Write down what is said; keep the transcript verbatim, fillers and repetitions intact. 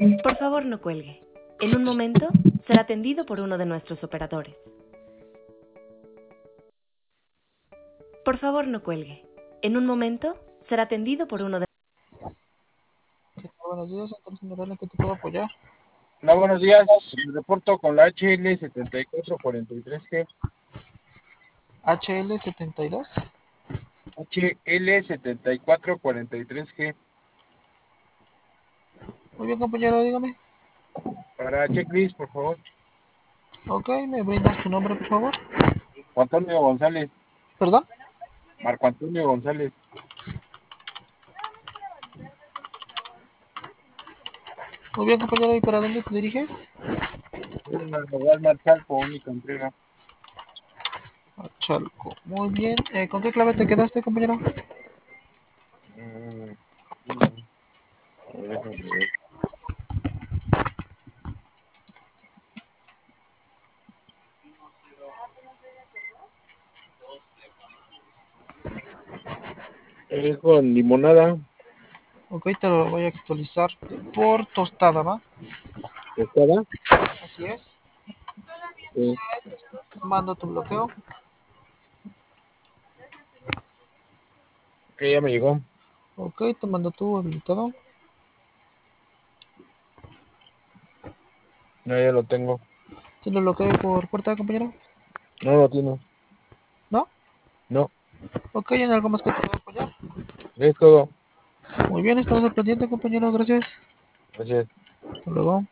Por favor, no cuelgue. En un momento será atendido por uno de nuestros operadores. Por favor, no cuelgue. En un momento será atendido por uno de... Buenos días, entonces general, ¿en qué te puedo apoyar? Hola, buenos días. Me reporto con la H L setenta y cuatro cuarenta y tres G. H L setenta y dos. H L setenta y cuatro cuarenta y tres G. Muy bien, compañero, dígame. Para checklist, por favor. Ok, ¿me brindas tu nombre, por favor? Antonio González. ¿Perdón? Marco Antonio González. Muy bien, compañero, ¿y para dónde te diriges? Walmart Chalco, única entrega. A Chalco. Muy bien. Eh, ¿con qué clave te quedaste, compañero? Mm, mm, déjame ver. Eh, con limonada. Ok, te lo voy a actualizar por tostada, ¿va? ¿Tostada? Así es. Sí. Mando tu bloqueo. Ok, ya me llegó. Ok, te mando tu habilitado. No, ya lo tengo. ¿Te lo bloqueo por puerta, compañero? No lo tiene. ¿No? No, Ok, ¿en algo más que te pueda apoyar? es todo. Muy bien, estamos al pendiente, compañero, gracias. Gracias. Hasta luego.